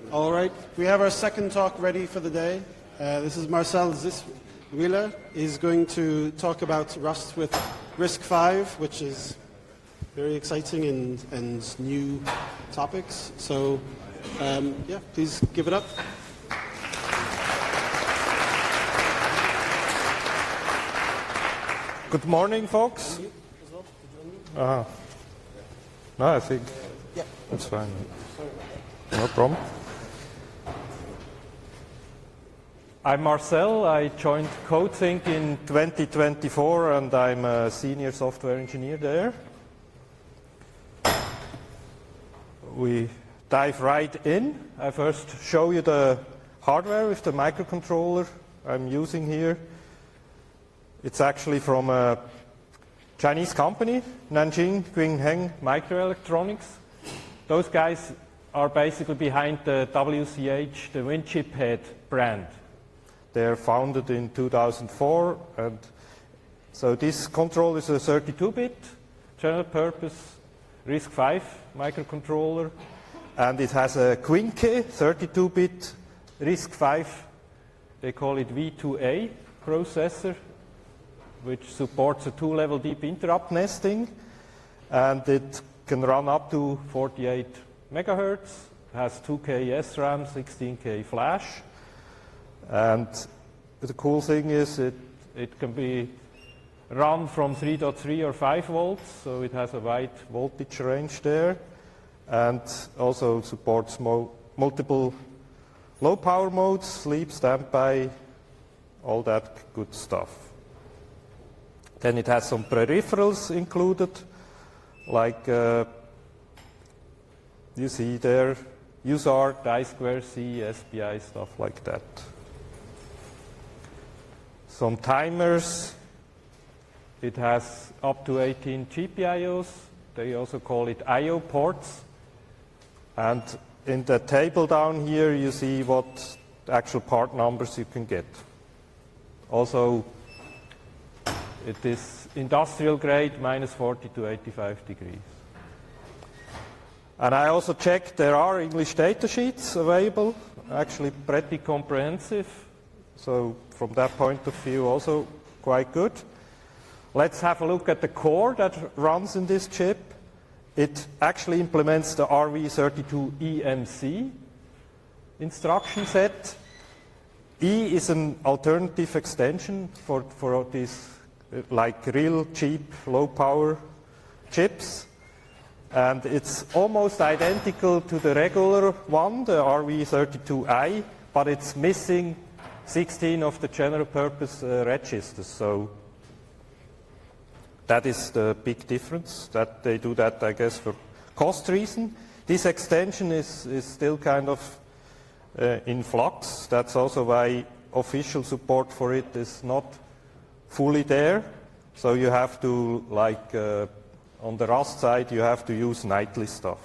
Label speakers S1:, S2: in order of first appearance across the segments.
S1: All right, we have our second talk ready for the day. This is Marcel Ziswiller. He's going to talk about Rust with RISC-V, which is very exciting and new topics. So, yeah, please give it up.
S2: Good morning, folks. No, I think that's fine. No problem. I'm Marcel. I joined CodeThink in 2024, and I'm a senior software engineer there. We dive right in. I first show you the hardware with the microcontroller I'm using here. It's actually from a Chinese company, Nanjing Guingheng Microelectronics. Those guys are basically behind the WCH, the WinChip Head brand. They're founded in 2004, and so this control is a 32-bit general purpose RISC-V microcontroller, and it has a Quinque 32-bit RISC-V, they call it V2A processor, which supports a 2-level deep interrupt nesting, and it can run up to 48 megahertz, has 2K SRAM, 16K flash, and the cool thing is it can be run from 3.3 or 5 volts, so it has a wide voltage range there, and also supports multiple low power modes, sleep, standby, all that good stuff. Then it has some peripherals included, like you see there, USART, I2C, SPI, stuff like that. Some timers. It has up to 18 GPIOs. They also call it I/O ports. And in the table down here, you see what actual part numbers you can get. Also, it is industrial grade, minus 40 to 85 degrees. And I also checked there are English data sheets available, actually pretty comprehensive. So from that point of view, also quite good. Let's have a look at the core that runs in this chip. It actually implements the RV32EMC instruction set. E is an alternative extension for these like real cheap, low power chips. And it's almost identical to the regular one, the RV32I, but it's missing 16 of the general purpose registers. So that is the big difference, that they do that, I guess, for cost reason. This extension is still kind of in flux. That's also why official support for it is not fully there. So you have to, like on the Rust side, you have to use nightly stuff.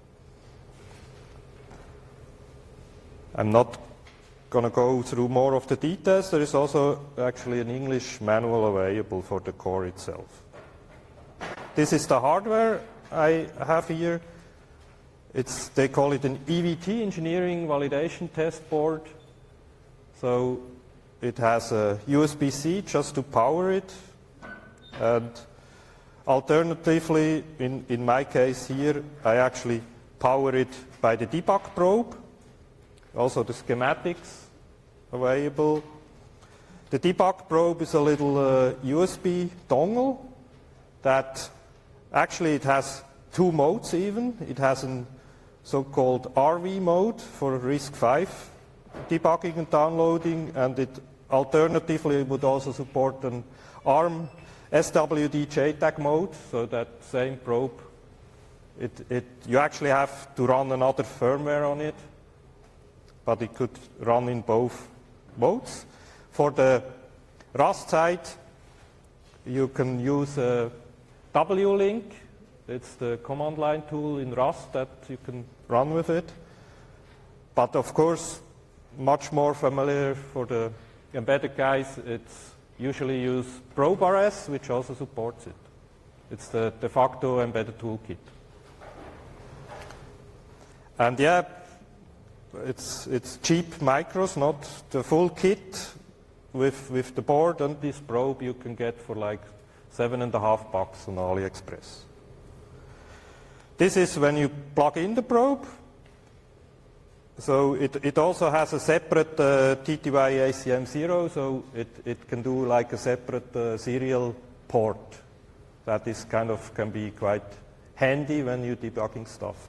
S2: I'm not going to go through more of the details. There is also actually an English manual available for the core itself. This is the hardware I have here. They call it an EVT, Engineering Validation Test Board. So it has a USB-C just to power it. And alternatively, in my case here, I actually power it by the debug probe. Also the schematics available. The debug probe is a little USB dongle that actually it has two modes even. It has a so-called RV mode for RISC-V debugging and downloading, and it alternatively would also support an ARM SWD JTAG mode, so that same probe, you actually have to run another firmware on it, but it could run in both modes. For the Rust side, you can use a WLink. It's the command line tool in Rust that you can run with it. But of course, much more familiar for the embedded guys, it's usually use ProbeRS, which also supports it. It's the de facto embedded toolkit. And yeah, it's cheap micros, not the full kit with the board and this probe you can get for like $7.50 on AliExpress. This is when you plug in the probe. So it also has a separate TTY ACM0, so it can do like a separate serial port. That is can be quite handy when you're debugging stuff.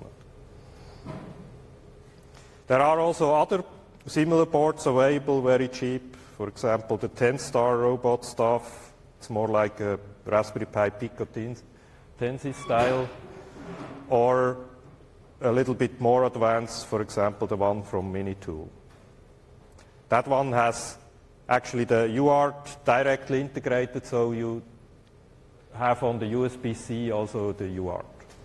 S2: There are also other similar boards available, very cheap. For example, the Tenstar robot stuff. It's more like a Raspberry Pi Pico Tensi style, or a little bit more advanced, for example, the one from Minitool. That one has actually the UART directly integrated, so you have on the USB-C also the UART.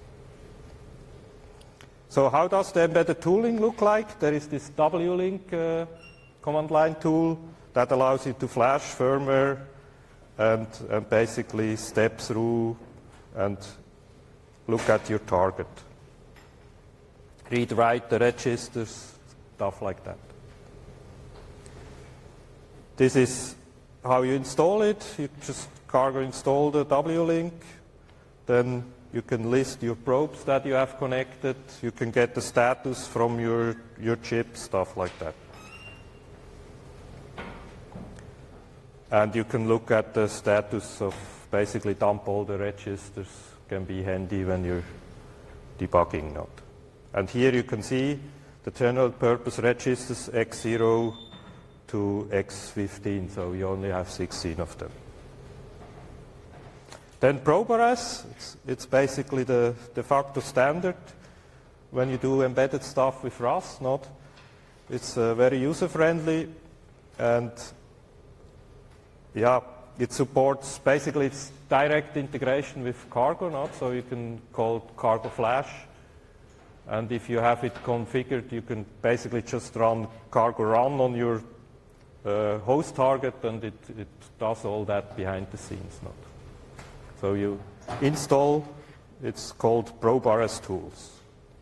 S2: So how does the embedded tooling look like? There is this W-Link command line tool that allows you to flash firmware and basically step through and look at your target. Read, write the registers, stuff like that. This is how you install it. You just cargo install the W-Link, then you can list your probes that you have connected. You can get the status from your chip, stuff like that. And you can look at the status of basically dump all the registers. Can be handy when you're debugging node. And here you can see the general purpose registers X0 to X15, so we only have 16 of them. Then ProbeRS, it's basically the de facto standard when you do embedded stuff with Rust. It's very user-friendly, and yeah, it supports basically its direct integration with Cargo, so you can call it Cargo Flash. And if you have it configured, you can basically just run Cargo Run on your host target, and it does all that behind the scenes. So you install, it's called ProbeRS tools.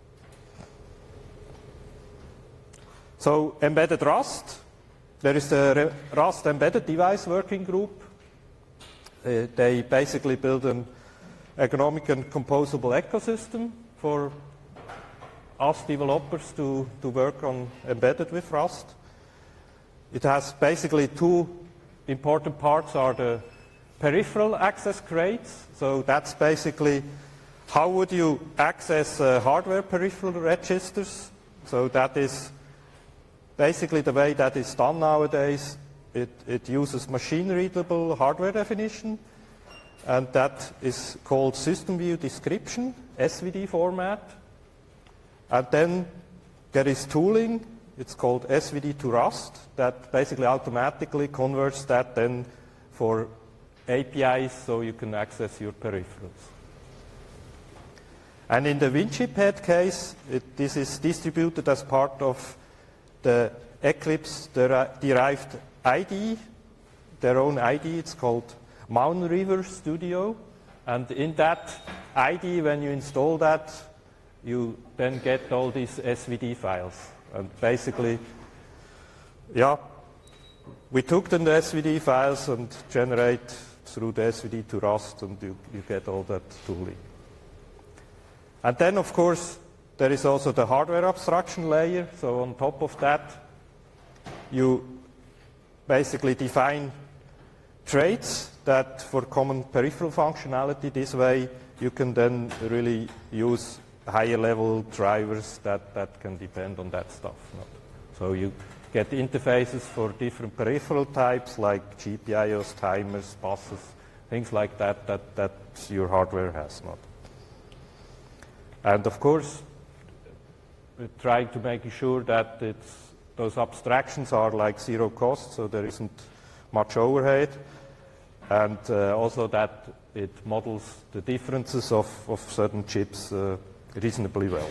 S2: So embedded Rust, there is the Rust Embedded Device Working Group. They basically build an ergonomic and composable ecosystem for us developers to work on embedded with Rust. It has basically two important parts are the peripheral access crates. So that's basically how would you access hardware peripheral registers. So that is basically the way that is done nowadays. It uses machine-readable hardware definition, and that is called System View Description, SVD format. And then there is tooling, it's called SVD to Rust, that basically automatically converts that then for APIs so you can access your peripherals. And in the WinChip head case, this is distributed as part of the Eclipse derived IDE, their own IDE, it's called Mountain River Studio. And in that IDE, when you install that, you then get all these SVD files. And basically, yeah, we took the SVD files and generate through the SVD to Rust, and you get all that tooling. And then, of course, there is also the hardware abstraction layer. So on top of that, you basically define traits that for common peripheral functionality. This way, you can then really use higher level drivers that can depend on that stuff. So you get interfaces for different peripheral types like GPIOs, timers, buses, things like that your hardware has not. And of course, we're trying to make sure that those abstractions are like zero cost, so there isn't much overhead, and also that it models the differences of certain chips reasonably well.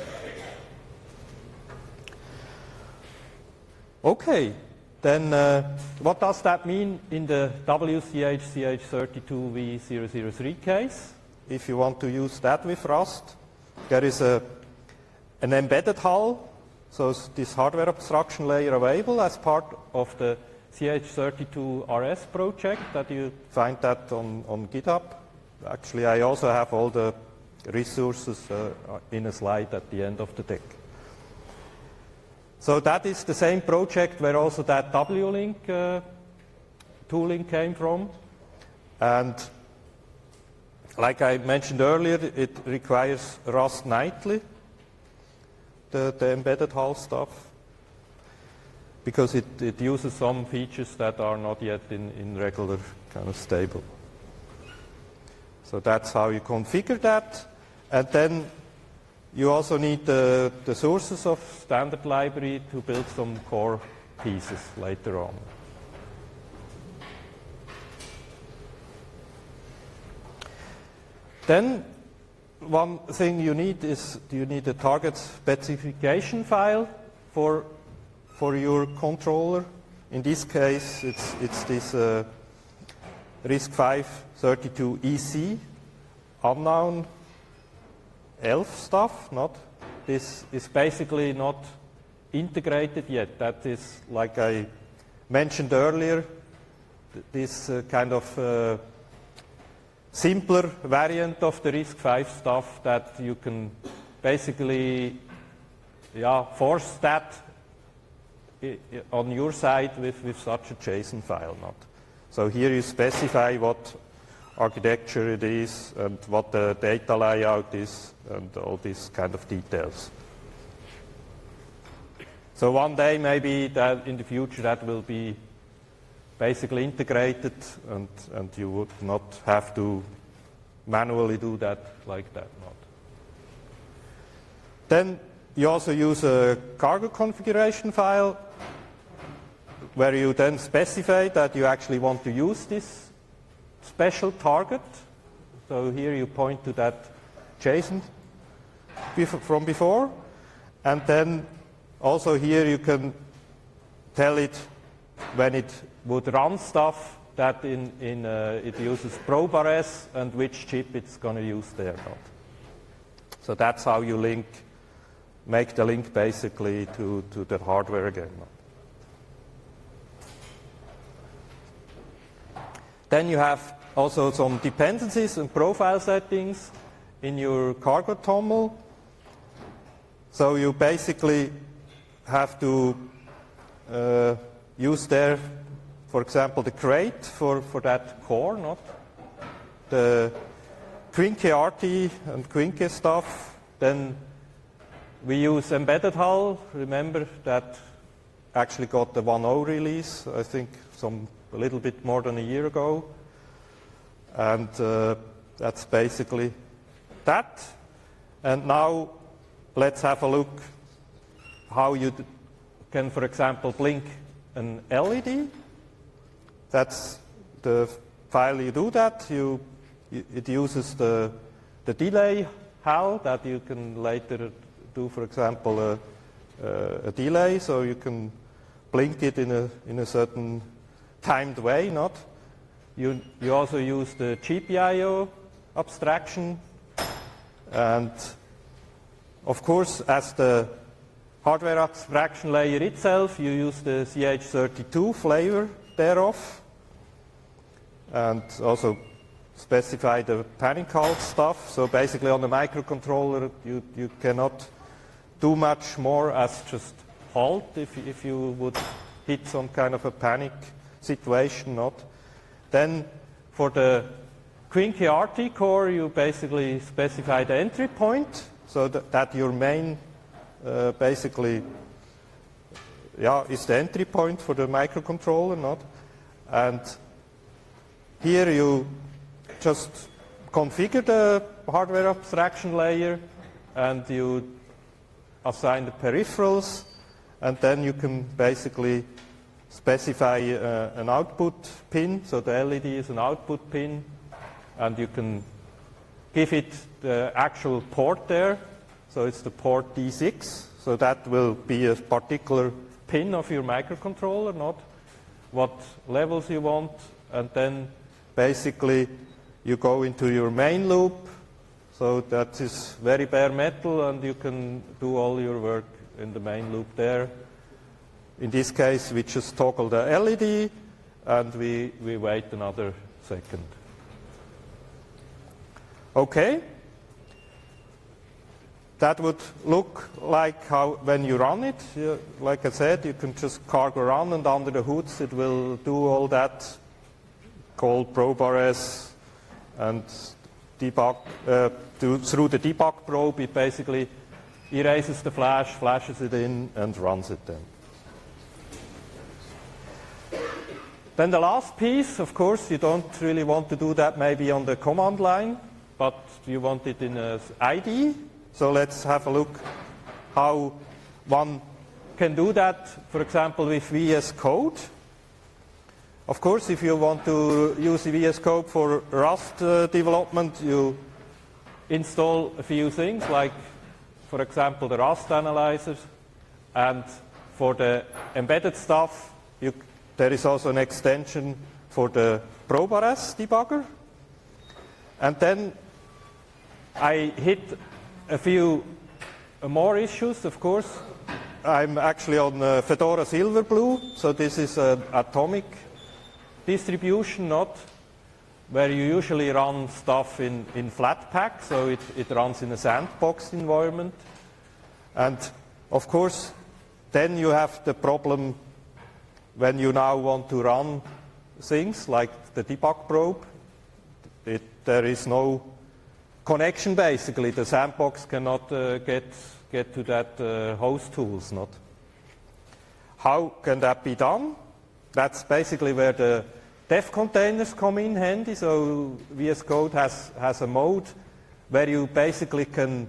S2: Okay, then what does that mean in the WCH CH32V003 case? If you want to use that with Rust, there is an embedded hull. So this hardware abstraction layer available as part of the CH32RS project that you find that on GitHub. Actually, I also have all the resources in a slide at the end of the deck. So that is the same project where also that W-Link tooling came from. And like I mentioned earlier, it requires Rust nightly, the embedded HAL stuff, because it uses some features that are not yet in regular kind of stable. So that's how you configure that. And then you also need the sources of standard library to build some core pieces later on. Then one thing you need is you need a target specification file for your controller. In this case, it's this RISC-V 32EC unknown ELF stuff. This is basically not integrated yet. That is, like I mentioned earlier, this kind of simpler variant of the RISC-V stuff that you can basically force that on your side with such a JSON file. So here you specify what architecture it is and what the data layout is and all these kind of details. So one day maybe that in the future that will be basically integrated and you would not have to manually do that like that. Then you also use a cargo configuration file where you then specify that you actually want to use this special target. So here you point to that JSON from before, and then also here you can tell it when it would run stuff that it uses PROBARS and which chip it's going to use there. So that's how you make the link basically to the hardware again. Then you have also some dependencies and profile settings in your cargo TOML. So you basically have to use there, for example, the crate for that core, not the Quinke RT and Quinke stuff. Then we use embedded HAL. Remember that actually got the 1.0 release, I think a little bit more than a year ago. And that's basically that. And now let's have a look how you can, for example, blink an LED. That's the file you do that. It uses the delay HAL that you can later do, for example, a delay, so you can blink it in a certain timed way, not? You also use the GPIO abstraction, and of course, as the hardware abstraction layer itself, you use the CH32 flavor thereof, and also specify the panic halt stuff. So basically on the microcontroller, you cannot do much more as just halt if you would hit some kind of a panic situation, not? Then for the Quinke RT core, you basically specify the entry point, so that your main basically is the entry point for the microcontroller, not? And here you just configure the hardware abstraction layer and you assign the peripherals, and then you can basically specify an output pin, so the LED is an output pin, and you can give it the actual port there, so it's the port D6, so that will be a particular pin of your microcontroller, not what levels you want, and then basically you go into your main loop, so that is very bare metal and you can do all your work in the main loop there. In this case, we just toggle the LED and we wait another second. Okay. That would look like how when you run it. Like I said, you can just cargo run, and under the hoods it will do all that called ProbeRS and debug through the debug probe. It basically erases the flash, flashes it in, and runs it then. Then the last piece, of course, you don't really want to do that maybe on the command line, but you want it in an IDE. So let's have a look how one can do that, for example, with VS Code. Of course, if you want to use VS Code for Rust development, you install a few things, like, for example, the Rust analyzer. And for the embedded stuff, there is also an extension for the ProbeRS debugger. And then I hit a few more issues, of course. I'm actually on Fedora Silverblue, so this is an atomic distribution, not where you usually run stuff in Flatpak, so it runs in a sandbox environment. And of course, then you have the problem when you now want to run things like the debug probe. There is no connection, basically. The sandbox cannot get to that host tools. Not. How can that be done? That's basically where the dev containers come in handy. So VS Code has a mode where you basically can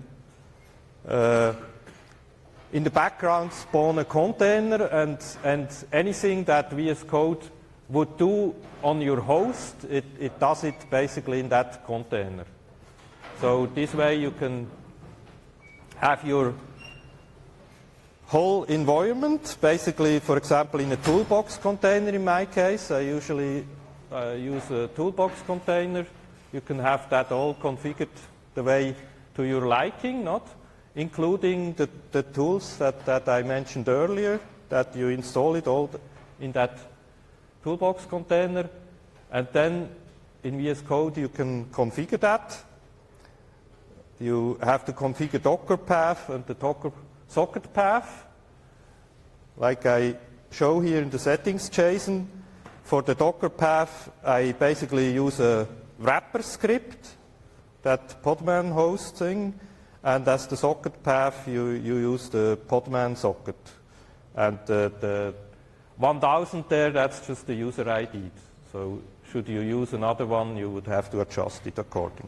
S2: in the background spawn a container, and anything that VS Code would do on your host, it does it basically in that container. So this way you can have your whole environment, basically, for example, in a toolbox container. In my case, I usually use a toolbox container. You can have that all configured the way to your liking, not including the tools that I mentioned earlier, that you install it all in that toolbox container. And then in VS Code you can configure that. You have to configure Docker path and the Docker socket path, like I show here in the settings JSON. For the Docker path, I basically use a wrapper script, that Podman host thing, and as the socket path, you use the Podman socket. And the 1000 there, that's just the user ID. So should you use another one, you would have to adjust it accordingly.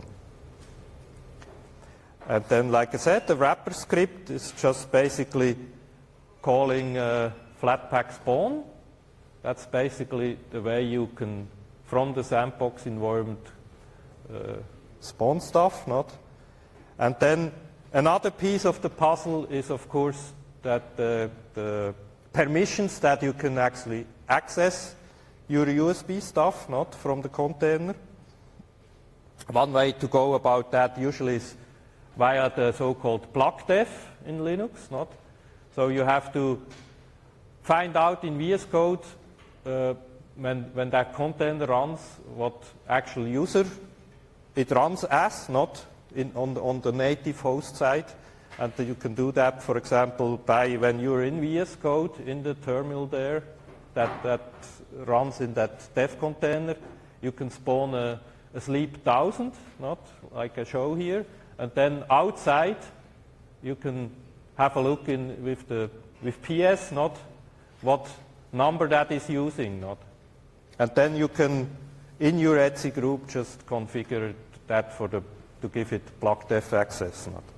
S2: And then, like I said, the wrapper script is just basically calling Flatpak spawn. That's basically the way you can, from the sandbox environment, spawn stuff, not? And then another piece of the puzzle is, of course, that the permissions that you can actually access your USB stuff, not from the container. One way to go about that usually is via the so-called plugdef in Linux, not? So you have to find out in VS Code when that container runs what actual user it runs as, not on the native host side. And you can do that, for example, by when you're in VS Code in the terminal there that runs in that dev container, you can spawn a sleep 1000, not like I show here. And then outside, you can have a look in with PS, not what number that is using, not. And then you can, in your Etsy group, just configure that to give it plugdef access, not.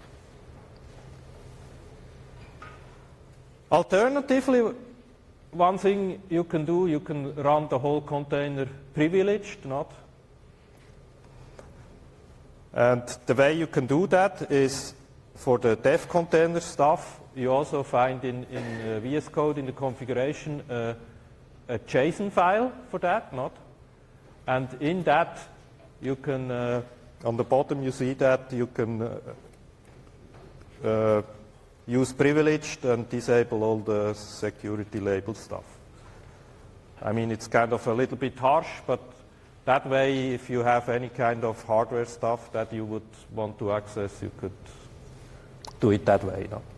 S2: Alternatively, one thing you can do, you can run the whole container privileged, not. And the way you can do that is for the dev container stuff, you also find in VS Code in the configuration a JSON file for that, not? And in that you can, on the bottom you see that you can use privileged and disable all the security label stuff. I mean, it's kind of a little bit harsh, but that way, if you have any kind of hardware stuff that you would want to access, you could do it that way. No?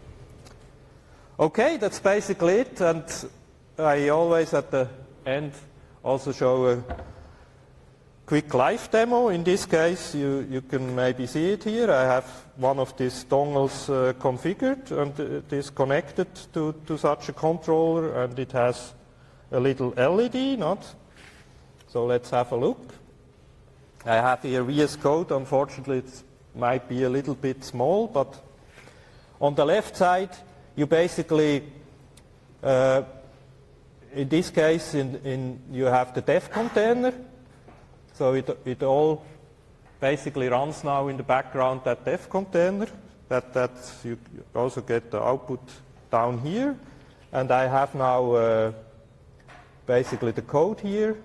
S2: Okay, that's basically it. And I always, at the end, also show a quick live demo. In this case, you can maybe see it here. I have one of these dongles configured, and it is connected to such a controller, and it has a little LED, not? So let's have a look. I have here VS Code. Unfortunately, it might be a little bit small, but on the left side, you basically, in this case, you have the dev container. So it all basically runs now in the background, that dev container. That you also get the output down here. And I have now basically the code here.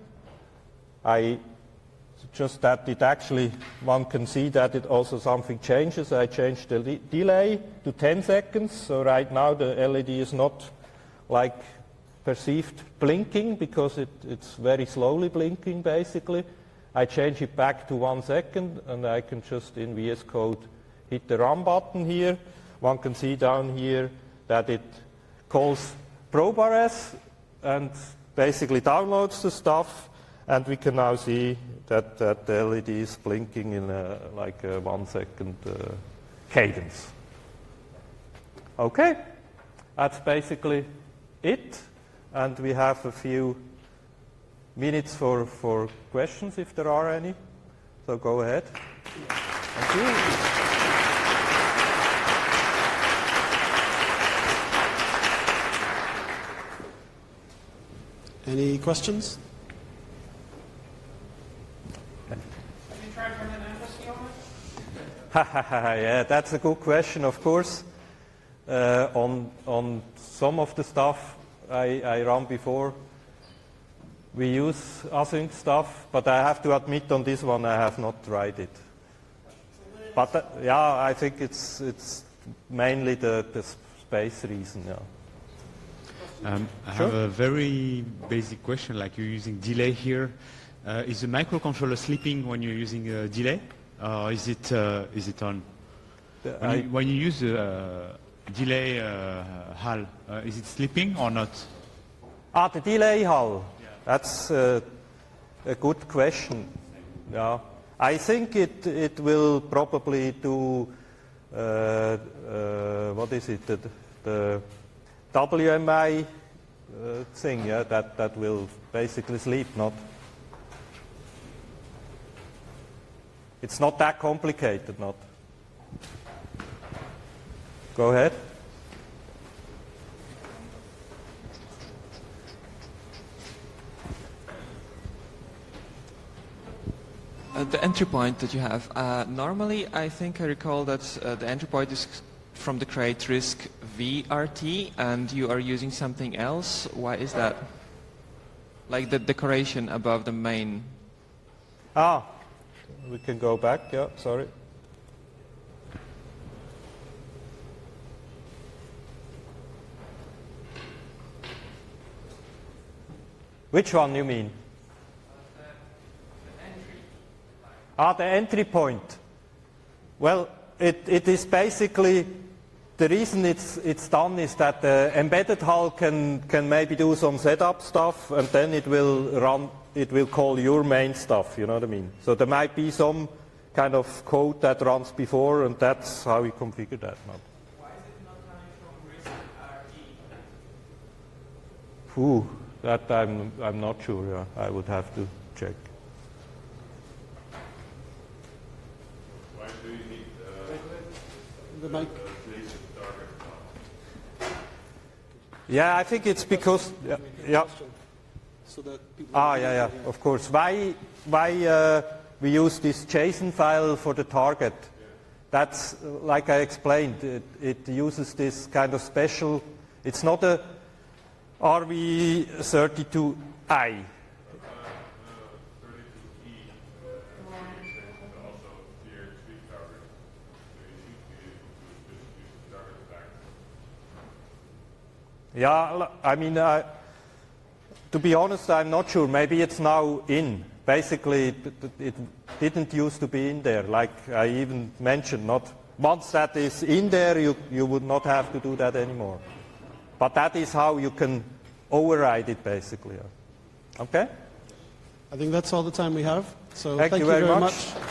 S2: Just that it actually, one can see that it also something changes. I changed the delay to 10 seconds. So right now the LED is not like perceived blinking because it's very slowly blinking basically. I change it back to 1 second, and I can just in VS Code hit the run button here. One can see down here that it calls ProBars and basically downloads the stuff, and we can now see that the LED is blinking in like a 1 second cadence. Okay, that's basically it, and we have a few minutes for questions if there are any. So go ahead. Thank
S1: you. Any questions?
S3: Have you tried running embassy on it?
S2: Yeah, that's a good question, of course. On some of the stuff I run before, we use async stuff, but I have to admit on this one I have not tried it. But yeah, I think it's mainly the space reason. Yeah.
S4: I have a very basic question, like you're using delay here. Is the microcontroller sleeping when you're using a delay? Or is it on? When you use the delay HAL, is it sleeping or not?
S2: The delay HAL. That's a good question. Yeah. I think it will probably do, what is it, the WMI thing, yeah, that will basically sleep, not? It's not that complicated, not? Go ahead.
S5: The entry point that you have, normally I think I recall that the entry point is from the crate RISC VRT and you are using something else. Why is that? Like the decoration above the main.
S2: We can go back, yeah, sorry. Which one you mean? The entry point. Well, it is basically, the reason it's done is that the embedded HAL can maybe do some setup stuff, and then it will call your main stuff, you know what I mean? So there might be some kind of code that runs before, and that's how we configure that.
S3: Why is it not coming from RISC RT?
S2: That I'm not sure, yeah. I would have to check.
S1: The mic.
S2: Yeah, I think it's because yeah.
S1: So that people
S2: Yeah, of course. Why we use this JSON file for the target? That's like I explained. It uses this kind of special. It's not a RV32I. Yeah, I mean, to be honest, I'm not sure. Maybe it's now in. Basically, it didn't used to be in there. Like I even mentioned, not once that is in there, you would not have to do that anymore. But that is how you can override it, basically. Okay?
S1: I think that's all the time we have. So
S2: Thank you very much.